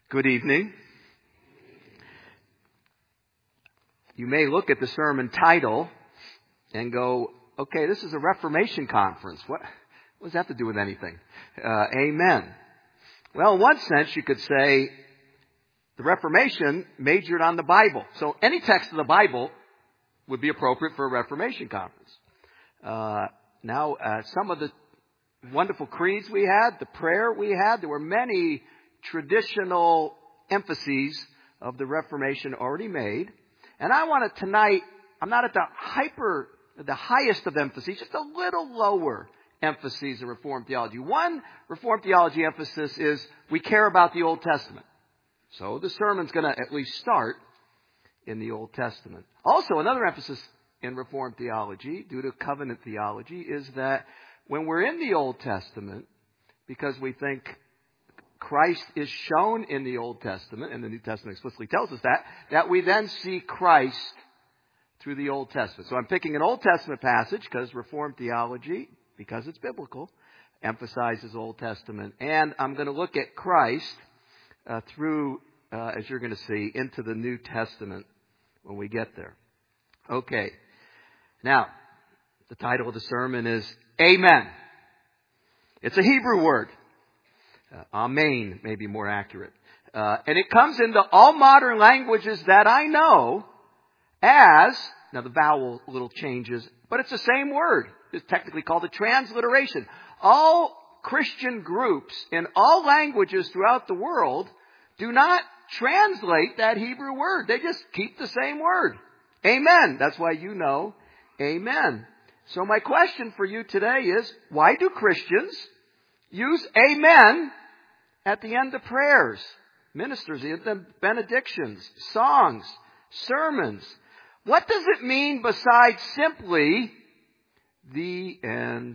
Good evening. You may look at the sermon title and go, okay, this is a Reformation conference. What does that have to do with anything? Amen. Well, in one sense, you could say the Reformation majored on the Bible. So any text of the Bible would be appropriate for a Reformation conference. Some of the wonderful creeds we had, the prayer we had, there were many traditional emphases of the Reformation already made. And I want to tonight, I'm not at the highest of emphases, just a little lower emphases in Reformed theology. One Reformed theology emphasis is we care about the Old Testament. So the sermon's going to at least start in the Old Testament. Also, another emphasis in Reformed theology, due to covenant theology, is that when we're in the Old Testament, because we think Christ is shown in the Old Testament, and the New Testament explicitly tells us that we then see Christ through the Old Testament. So I'm picking an Old Testament passage because Reformed theology, because it's biblical, emphasizes Old Testament. And I'm going to look at Christ through, as you're going to see, into the New Testament when we get there. Okay. Now, the title of the sermon is Amen. It's a Hebrew word. Amen may be more accurate. And it comes into all modern languages that I know as, now the vowel little changes, but it's the same word. It's technically called a transliteration. All Christian groups in all languages throughout the world do not translate that Hebrew word. They just keep the same word. Amen. That's why you know amen. So my question for you today is, why do Christians use amen at the end of prayers, ministers, the benedictions, songs, sermons? What does it mean besides simply the end?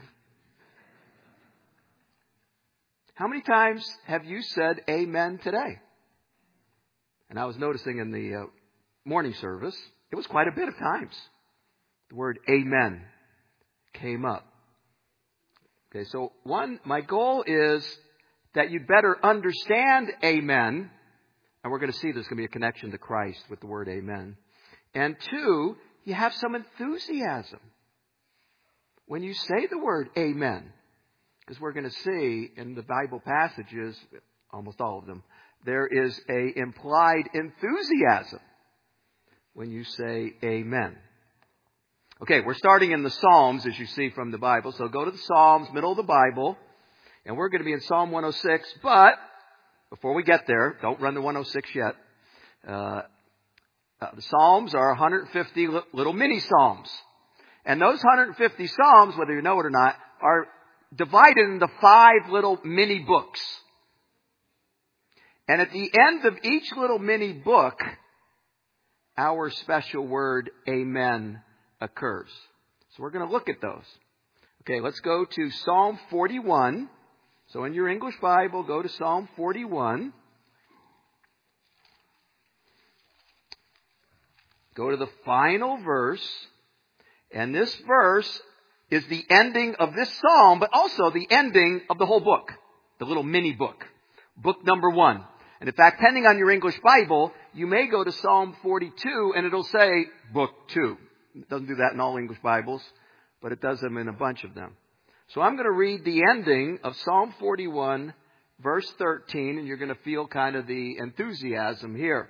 How many times have you said amen today? And I was noticing in the morning service, it was quite a bit of times. The word amen came up. Okay, so my goal is that you'd better understand amen. And we're going to see there's going to be a connection to Christ with the word amen. And two, you have some enthusiasm when you say the word amen. Because we're going to see in the Bible passages, almost all of them, there is a implied enthusiasm when you say amen. Okay, we're starting in the Psalms, as you see from the Bible. So go to the Psalms, middle of the Bible. And we're going to be in Psalm 106. But before we get there, don't run to 106 yet. The Psalms are 150 little mini Psalms. And those 150 Psalms, whether you know it or not, are divided into 5 little mini books. And at the end of each little mini book, our special word, amen, occurs. So we're going to look at those. Okay, let's go to Psalm 41. So in your English Bible, go to Psalm 41. Go to the final verse. And this verse is the ending of this psalm, but also the ending of the whole book. The little mini book. Book number 1. And in fact, depending on your English Bible, you may go to Psalm 42 and it'll say book 2. It doesn't do that in all English Bibles, but it does them in a bunch of them. So I'm going to read the ending of Psalm 41, verse 13, and you're going to feel kind of the enthusiasm here.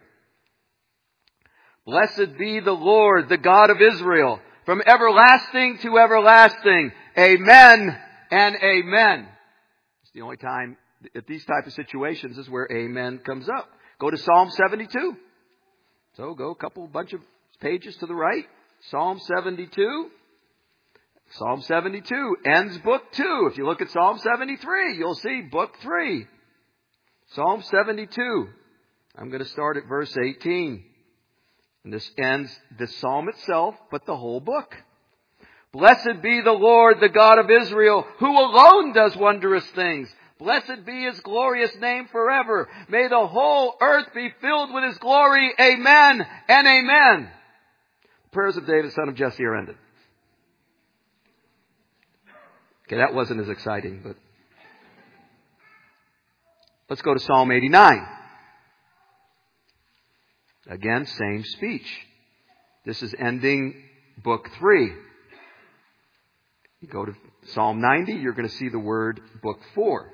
Blessed be the Lord, the God of Israel, from everlasting to everlasting. Amen and amen. It's the only time at these type of situations is where amen comes up. Go to Psalm 72. So go a bunch of pages to the right. Psalm 72. Psalm 72 ends book 2. If you look at Psalm 73, you'll see book 3. Psalm 72. I'm going to start at verse 18. And this ends the psalm itself, but the whole book. Blessed be the Lord, the God of Israel, who alone does wondrous things. Blessed be His glorious name forever. May the whole earth be filled with His glory. Amen and amen. The prayers of David, son of Jesse, are ended. Okay, that wasn't as exciting, but let's go to Psalm 89. Again, same speech. This is ending book 3. You go to Psalm 90, you're going to see the word book 4.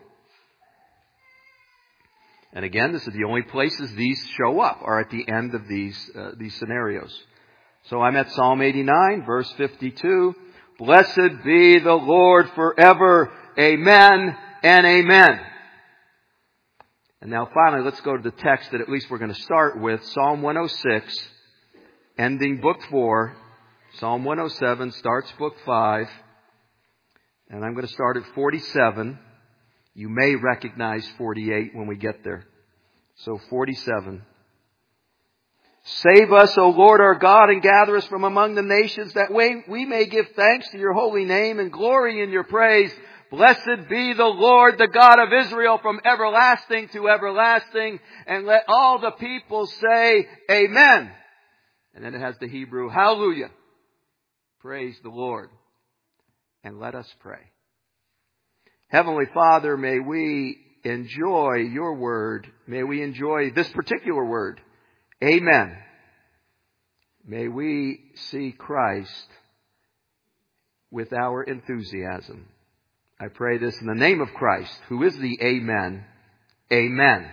And again, this is the only places these show up, are at the end of these scenarios. So I'm at Psalm 89, verse 52. Blessed be the Lord forever. Amen and amen. And now finally, let's go to the text that at least we're going to start with. Psalm 106, ending book 4. Psalm 107 starts book 5. And I'm going to start at 47. You may recognize 48 when we get there. So 47. Save us, O Lord our God, and gather us from among the nations, that we may give thanks to your holy name and glory in your praise. Blessed be the Lord, the God of Israel, from everlasting to everlasting. And let all the people say, Amen. And then it has the Hebrew, Hallelujah. Praise the Lord. And let us pray. Heavenly Father, may we enjoy your word. May we enjoy this particular word. Amen. May we see Christ with our enthusiasm. I pray this in the name of Christ, who is the Amen. Amen.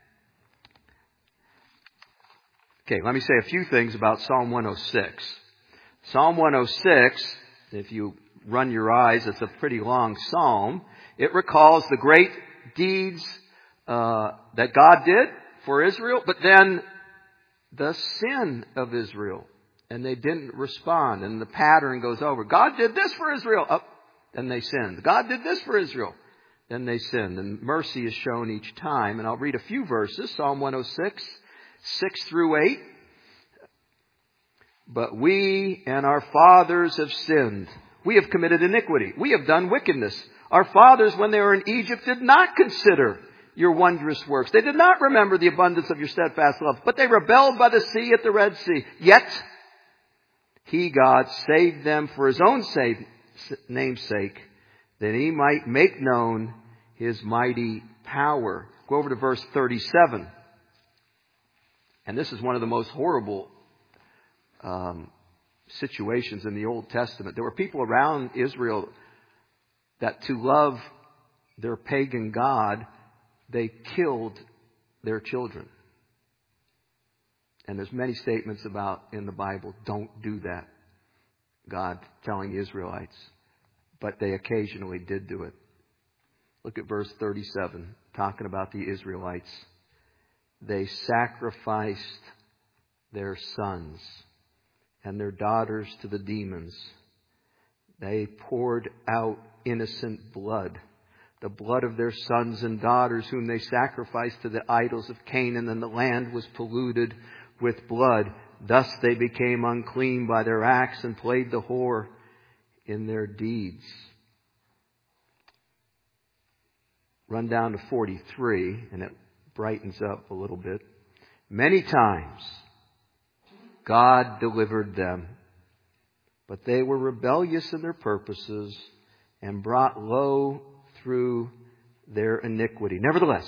Okay, let me say a few things about Psalm 106. Psalm 106, if you run your eyes, it's a pretty long psalm. It recalls the great deeds that God did for Israel, but then the sin of Israel. And they didn't respond. And the pattern goes over. God did this for Israel. Oh, then they sinned. God did this for Israel. Then they sinned. And mercy is shown each time. And I'll read a few verses. Psalm 106, 6 through 8. But we and our fathers have sinned. We have committed iniquity. We have done wickedness. Our fathers, when they were in Egypt, did not consider your wondrous works. They did not remember the abundance of your steadfast love, but they rebelled by the sea at the Red Sea. Yet, He, God, saved them for His own name's sake, that He might make known His mighty power. Go over to verse 37. And this is one of the most horrible situations in the Old Testament. There were people around Israel that to love their pagan god, they killed their children. And there's many statements about in the Bible, don't do that. God telling the Israelites. But they occasionally did do it. Look at verse 37, talking about the Israelites. They sacrificed their sons and their daughters to the demons. They poured out innocent blood, the blood of their sons and daughters, whom they sacrificed to the idols of Canaan, and the land was polluted with blood. Thus they became unclean by their acts and played the whore in their deeds. Run down to 43, and it brightens up a little bit. Many times God delivered them, but they were rebellious in their purposes and brought low through their iniquity. Nevertheless,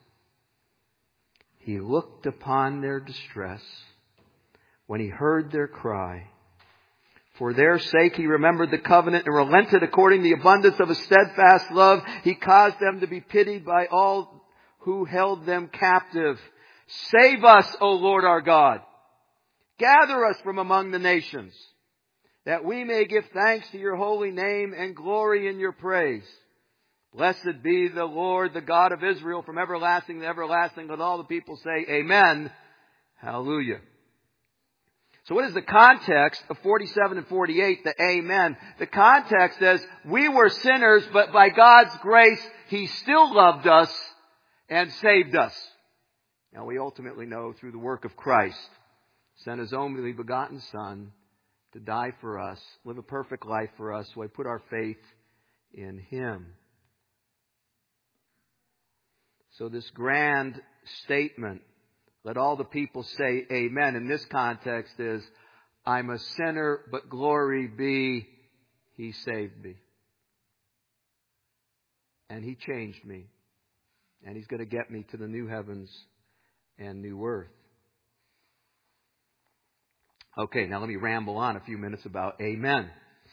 He looked upon their distress when He heard their cry. For their sake He remembered the covenant and relented according to the abundance of His steadfast love. He caused them to be pitied by all who held them captive. Save us, O Lord our God. Gather us from among the nations, that we may give thanks to your holy name and glory in your praise. Blessed be the Lord, the God of Israel, from everlasting to everlasting. Let all the people say, Amen. Hallelujah. So what is the context of 47 and 48, the Amen? The context is, we were sinners, but by God's grace, He still loved us and saved us. Now we ultimately know through the work of Christ, sent His only begotten Son to die for us, live a perfect life for us, so we put our faith in Him. So this grand statement, let all the people say Amen, in this context is, I'm a sinner, but glory be, He saved me. And He changed me. And He's going to get me to the new heavens and new earth. Okay, now let me ramble on a few minutes about amen.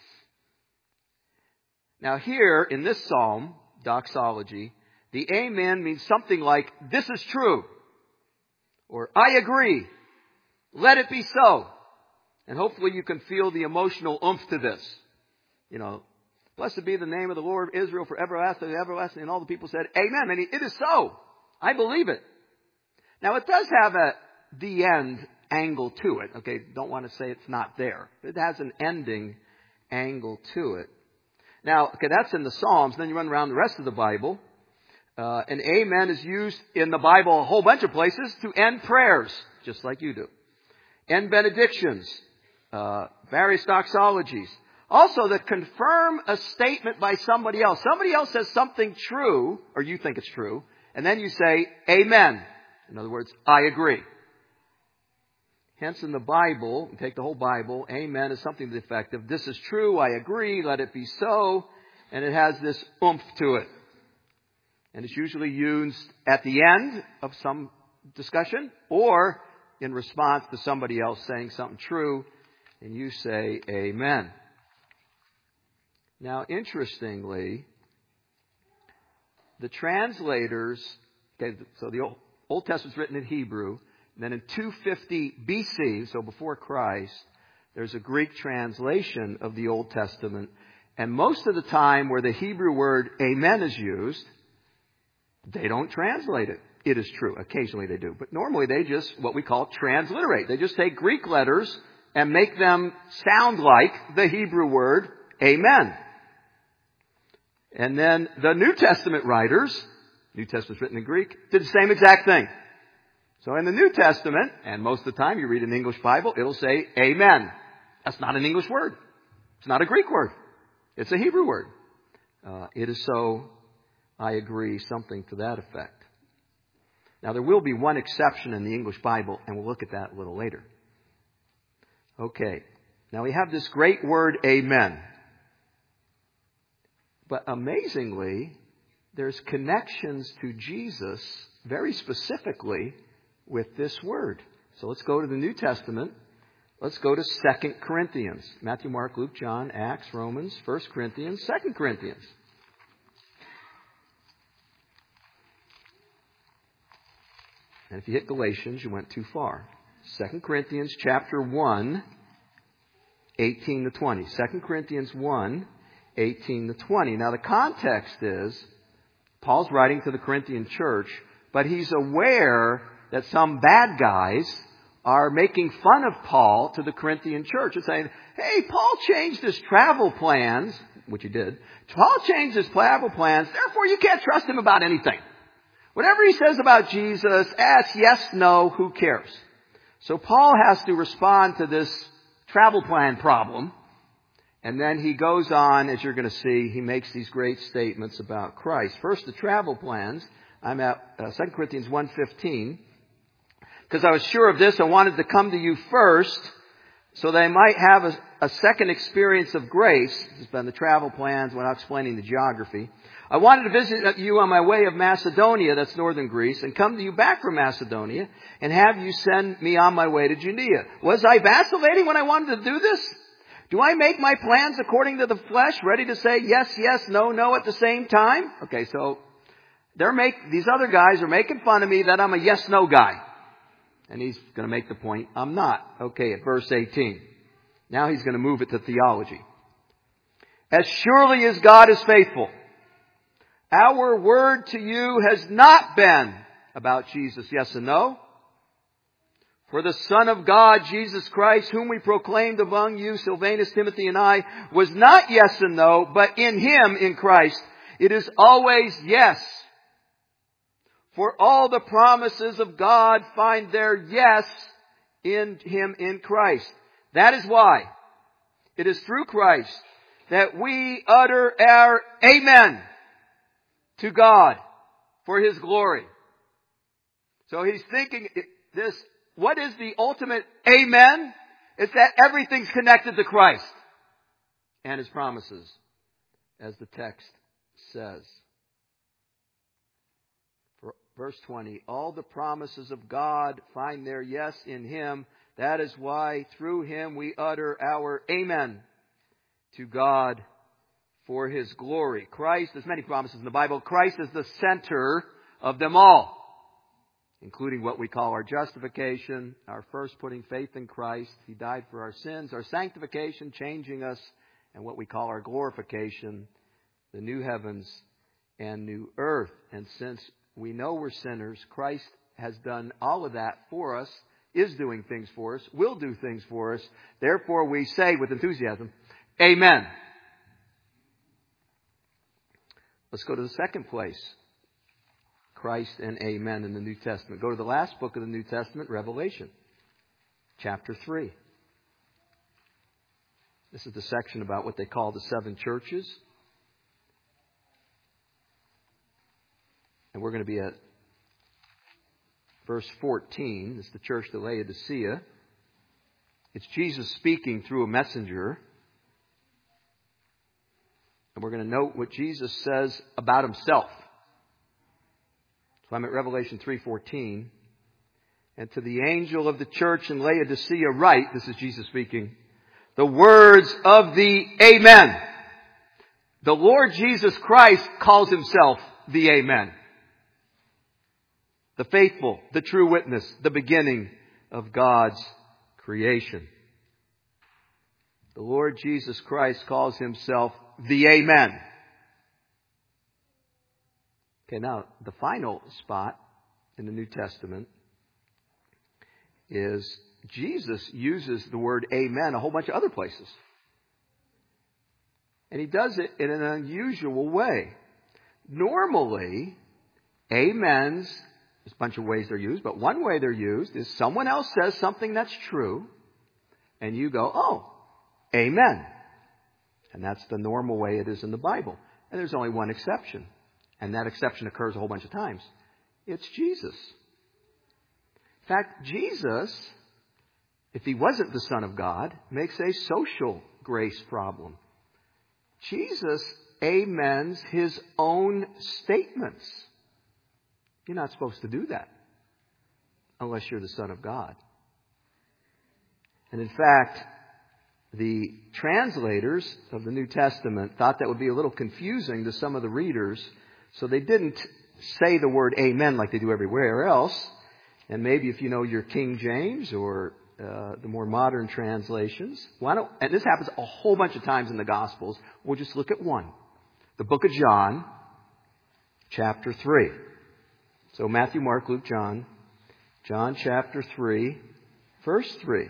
Now here in this psalm, doxology, the amen means something like, this is true, or I agree, let it be so. And hopefully you can feel the emotional oomph to this. You know, blessed be the name of the Lord of Israel for everlasting and everlasting. And all the people said, amen. And it is so. I believe it. Now it does have the end angle to it. Okay, don't want to say it's not there. It has an ending angle to it. Now, okay, that's in the Psalms. Then you run around the rest of the Bible. And amen is used in the Bible a whole bunch of places to end prayers, just like you do. End benedictions, various doxologies. Also, to confirm a statement by somebody else. Somebody else says something true, or you think it's true, and then you say, amen. In other words, I agree. Hence, in the Bible, take the whole Bible, amen is something to the effect of, this is true, I agree, let it be so, and it has this oomph to it. And it's usually used at the end of some discussion, or in response to somebody else saying something true, and you say, amen. Now, interestingly, the translators, okay, so the Old Testament's written in Hebrew, and then in 250 BC, so before Christ, there's a Greek translation of the Old Testament. And most of the time where the Hebrew word amen is used, they don't translate it. It is true. Occasionally they do. But normally they just, what we call transliterate. They just take Greek letters and make them sound like the Hebrew word amen. And then the New Testament writers, New Testament's written in Greek, did the same exact thing. So in the New Testament, and most of the time you read an English Bible, it'll say amen. That's not an English word. It's not a Greek word. It's a Hebrew word. It is so, I agree, something to that effect. Now there will be one exception in the English Bible, and we'll look at that a little later. Okay. Now we have this great word, amen. But amazingly, there's connections to Jesus very specifically with this word. So let's go to the New Testament. Let's go to 2 Corinthians. Matthew, Mark, Luke, John, Acts, Romans, 1 Corinthians, 2 Corinthians. And if you hit Galatians, you went too far. 2 Corinthians chapter 1, 18 to 20. 2 Corinthians 1, 18 to 20. Now the context is, Paul's writing to the Corinthian church, but he's aware that some bad guys are making fun of Paul to the Corinthian church and saying, hey, Paul changed his travel plans, which he did. Paul changed his travel plans, therefore you can't trust him about anything. Whatever he says about Jesus, ask yes, no, who cares? So Paul has to respond to this travel plan problem. And then he goes on, as you're going to see, he makes these great statements about Christ. First, the travel plans. I'm at 2 Corinthians 1:15. Because I was sure of this, I wanted to come to you first so that I might have a second experience of grace. This has been the travel plans when I was explaining the geography. I wanted to visit you on my way of Macedonia, that's northern Greece, and come to you back from Macedonia and have you send me on my way to Judea. Was I vacillating when I wanted to do this? Do I make my plans according to the flesh, ready to say yes, yes, no, no at the same time? Okay, so these other guys are making fun of me that I'm a yes, no guy. And he's going to make the point, I'm not. Okay, at verse 18. Now he's going to move it to theology. As surely as God is faithful, our word to you has not been about Jesus, yes and no. For the Son of God, Jesus Christ, whom we proclaimed among you, Silvanus, Timothy, and I, was not yes and no, but in Him, in Christ, it is always yes. For all the promises of God find their yes in Him, in Christ. That is why it is through Christ that we utter our amen to God for His glory. So he's thinking this, what is the ultimate amen? It's that everything's connected to Christ and His promises, as the text says. Verse 20, all the promises of God find their yes in Him. That is why through Him we utter our amen to God for His glory. Christ, there's many promises in the Bible. Christ is the center of them all, including what we call our justification, our first putting faith in Christ. He died for our sins, our sanctification, changing us, and what we call our glorification, the new heavens and new earth. And since we know we're sinners, Christ has done all of that for us, is doing things for us, will do things for us. Therefore, we say with enthusiasm, Amen. Let's go to the second place. Christ and Amen in the New Testament. Go to the last book of the New Testament, Revelation, chapter 3. This is the section about what they call the seven churches. And we're going to be at verse 14. It's the church of Laodicea. It's Jesus speaking through a messenger. And we're going to note what Jesus says about Himself. So I'm at Revelation 3:14. And to the angel of the church in Laodicea write, this is Jesus speaking, the words of the Amen. The Lord Jesus Christ calls Himself the Amen. The faithful, the true witness, the beginning of God's creation. The Lord Jesus Christ calls Himself the Amen. Okay, now the final spot in the New Testament is Jesus uses the word Amen a whole bunch of other places. And He does it in an unusual way. Normally, Amens, there's a bunch of ways they're used, but one way they're used is someone else says something that's true, and you go, oh, Amen. And that's the normal way it is in the Bible. And there's only one exception. And that exception occurs a whole bunch of times. It's Jesus. In fact, Jesus, if He wasn't the Son of God, makes a social grace problem. Jesus amens His own statements. You're not supposed to do that unless you're the Son of God. And in fact, the translators of the New Testament thought that would be a little confusing to some of the readers, so they didn't say the word Amen like they do everywhere else. And maybe if you know your King James or the more modern translations, and this happens a whole bunch of times in the Gospels, we'll just look at one. The book of John, chapter 3. So Matthew, Mark, Luke, John. John chapter 3, verse 3.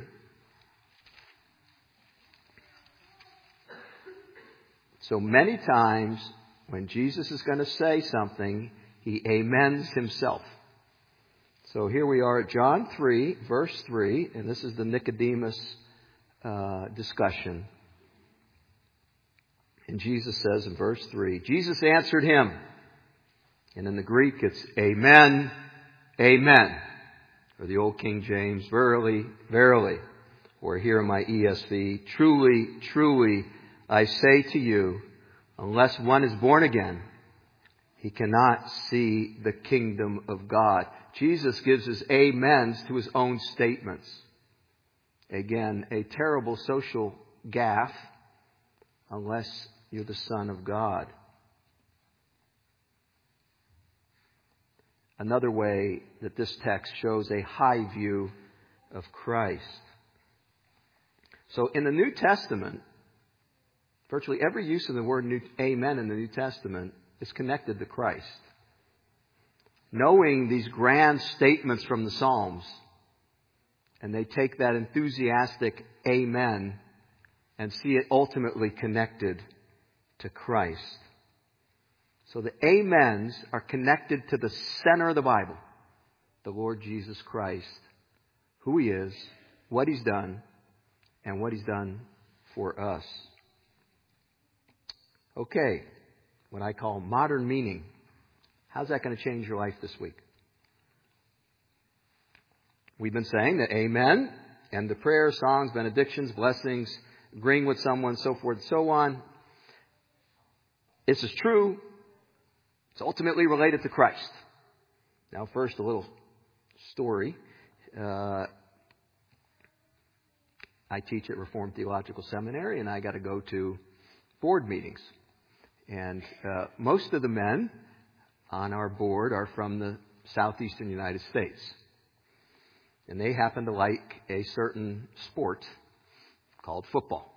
So many times when Jesus is going to say something, He amens Himself. So here we are at John 3, verse 3, and this is the Nicodemus discussion. And Jesus says in verse 3, Jesus answered him. And in the Greek it's Amen, Amen. Or the old King James, verily, verily. Or here in my ESV, truly, truly, I say to you, unless one is born again, he cannot see the kingdom of God. Jesus gives His amens to His own statements. Again, a terrible social gaffe unless you're the Son of God. Another way that this text shows a high view of Christ. So in the New Testament, virtually every use of the word Amen in the New Testament is connected to Christ. Knowing these grand statements from the Psalms, and they take that enthusiastic Amen and see it ultimately connected to Christ. So the Amens are connected to the center of the Bible, the Lord Jesus Christ, who He is, what He's done, and what He's done for us. Okay, what I call modern meaning. How's that going to change your life this week? We've been saying that Amen and the prayer, songs, benedictions, blessings, agreeing with someone, so forth and so on. This is true. It's ultimately related to Christ. Now, first, a little story. I teach at Reformed Theological Seminary, and I got to go to board meetings. And most of the men on our board are from the southeastern United States. And they happen to like a certain sport called football.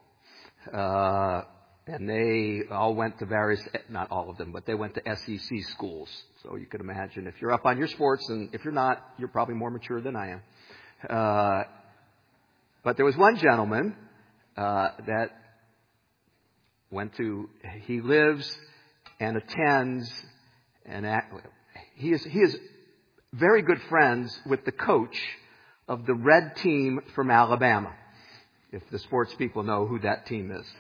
And they all went to various, not all of them, but they went to SEC schools. So you could imagine if you're up on your sports, and if you're not, you're probably more mature than I am. But there was one gentleman that he lives and attends, and he is very good friends with the coach of the red team from Alabama, if the sports people know who that team is.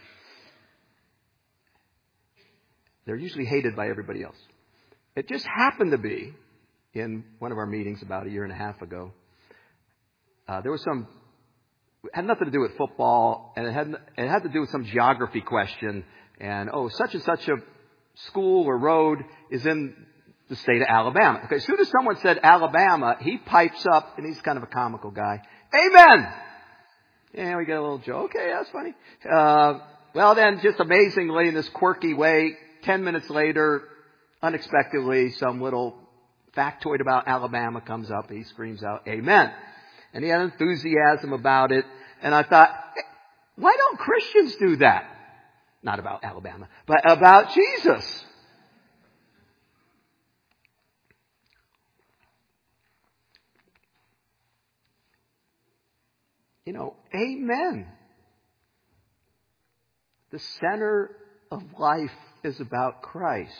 They're usually hated by everybody else. It just happened to be, in one of our meetings about a year and a half ago, there was it had nothing to do with football, and it had to do with some geography question, and such and such a school or road is in the state of Alabama. Okay, as soon as someone said Alabama, he pipes up, and he's kind of a comical guy. Amen! And we get a little joke. Okay, that's funny. Well, then, just amazingly, in this quirky way, 10 minutes later, unexpectedly, some little factoid about Alabama comes up. He screams out, Amen. And he had enthusiasm about it. And I thought, hey, why don't Christians do that? Not about Alabama, but about Jesus. Amen. The center of life is about Christ.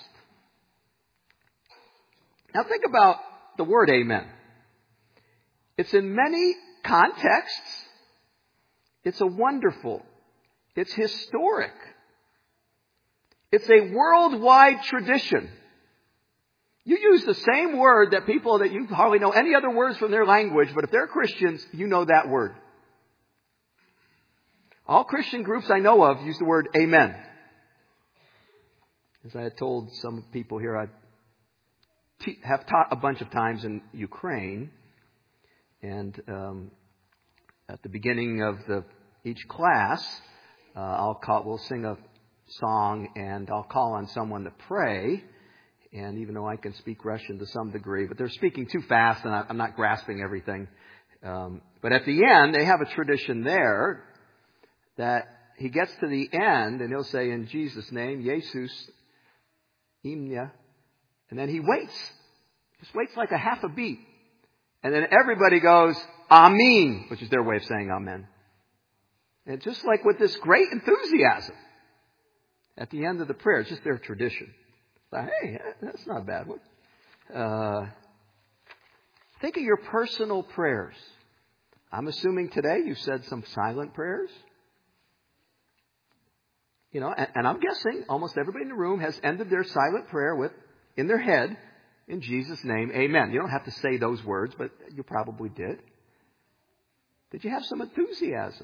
Now think about the word amen. It's in many contexts. It's it's historic. It's a worldwide tradition. You use the same word that people that you hardly know any other words from their language, but if they're Christians, you know that word. All Christian groups I know of use the word amen. As I had told some people here, I have taught a bunch of times in Ukraine. And at the beginning of each class, we'll sing a song, and I'll call on someone to pray. And even though I can speak Russian to some degree, but they're speaking too fast, and I'm not grasping everything. But at the end, they have a tradition there that he gets to the end, and he'll say, in Jesus' name, Jesus, Imya, and then he waits. Just waits like a half a beat. And then everybody goes, Amen, which is their way of saying amen. And just like with this great enthusiasm at the end of the prayer, it's just their tradition. Like, hey, that's not a bad one. Think of your personal prayers. I'm assuming today you said some silent prayers. And I'm guessing almost everybody in the room has ended their silent prayer with, in their head, in Jesus' name, amen. You don't have to say those words, but you probably did. Did you have some enthusiasm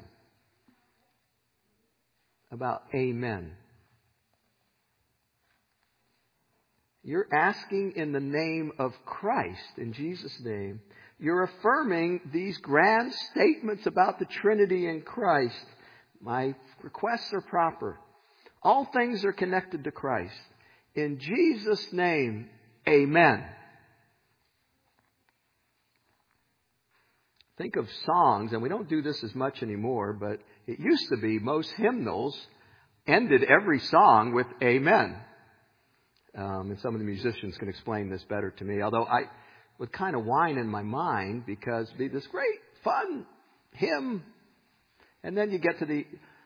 about amen? You're asking in the name of Christ, in Jesus' name. You're affirming these grand statements about the Trinity in Christ. My requests are proper. All things are connected to Christ. In Jesus' name, amen. Think of songs, and we don't do this as much anymore, but it used to be most hymnals ended every song with amen. And some of the musicians can explain this better to me, although I would kind of whine in my mind because it'd be this great, fun hymn, and then you get to the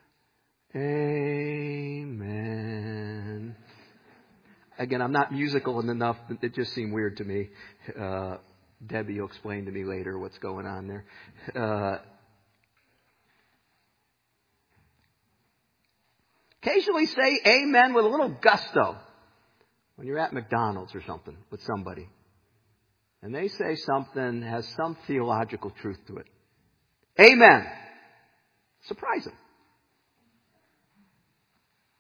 amen. Again, I'm not musical enough. It just seemed weird to me. Debbie will explain to me later what's going on there. Occasionally say amen with a little gusto when you're at McDonald's or something with somebody. And they say something has some theological truth to it. Amen. Surprise them.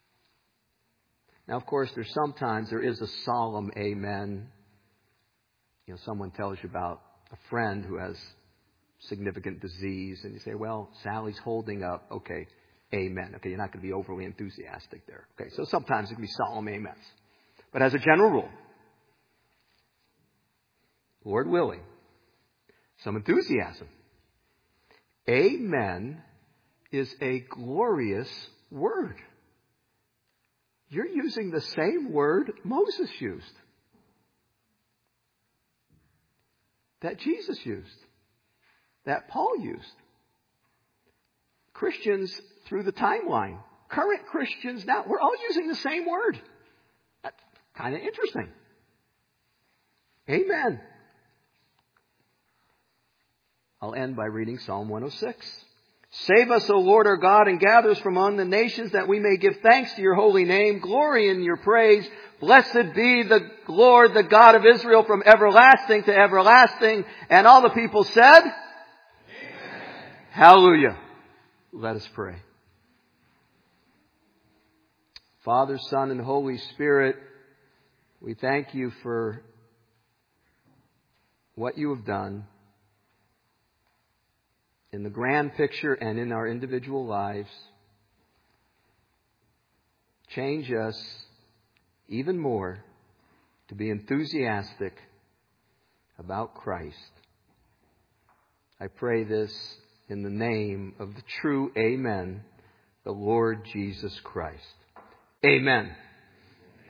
Now, of course, sometimes there is a solemn amen. Someone tells you about a friend who has significant disease, and you say, well, Sally's holding up. Okay, amen. Okay, you're not going to be overly enthusiastic there. Okay, so sometimes it can be solemn amens. But as a general rule, Lord willing, some enthusiasm. Amen is a glorious word. You're using the same word Moses used, that Jesus used, that Paul used. Christians through the timeline, current Christians now, we're all using the same word. That's kind of interesting. Amen. I'll end by reading Psalm 106. Save us, O Lord our God, and gather us from among the nations, that we may give thanks to your holy name, glory in your praise. Blessed be the Lord, the God of Israel, from everlasting to everlasting. And all the people said, Amen. Hallelujah. Let us pray. Father, Son, and Holy Spirit, we thank you for what you have done in the grand picture and in our individual lives. Change us even more to be enthusiastic about Christ. I pray this in the name of the true Amen, the Lord Jesus Christ. Amen.